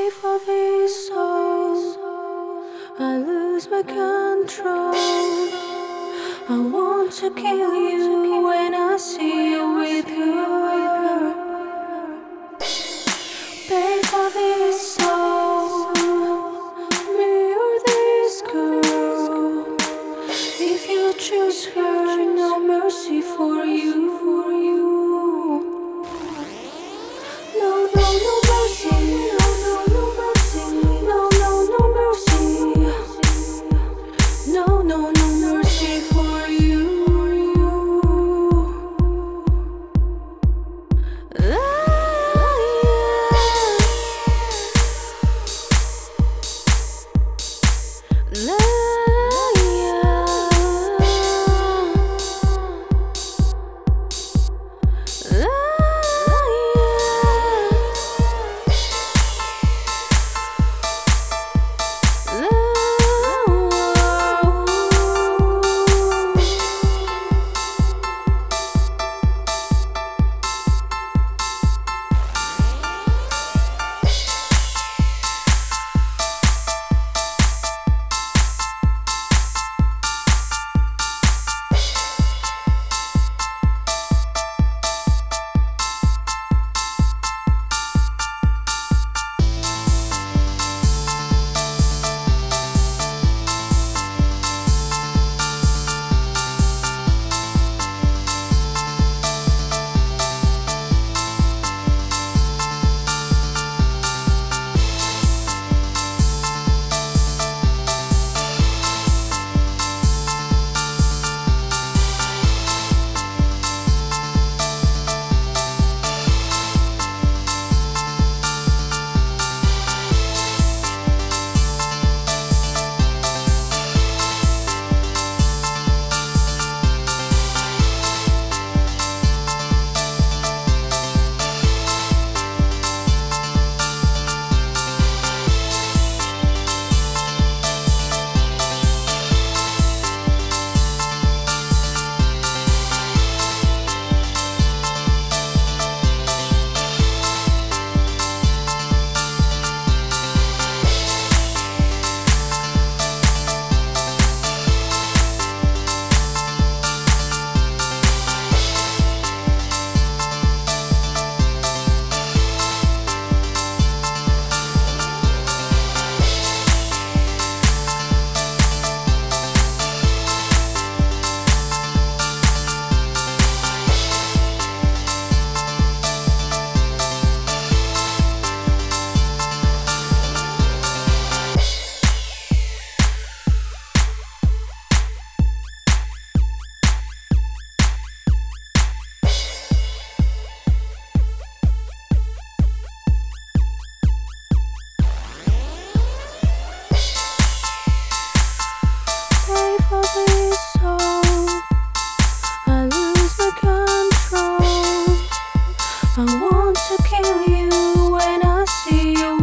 Pay for this soul, I lose my control. I want to kill you when I see you with her. Pay for this soul, me or this girl. If you choose her, no mercy for you. No, no, no mercy. No, no, no mercy. No, no, no mercy. No, no, no mercy for you. I want to kill you when I see you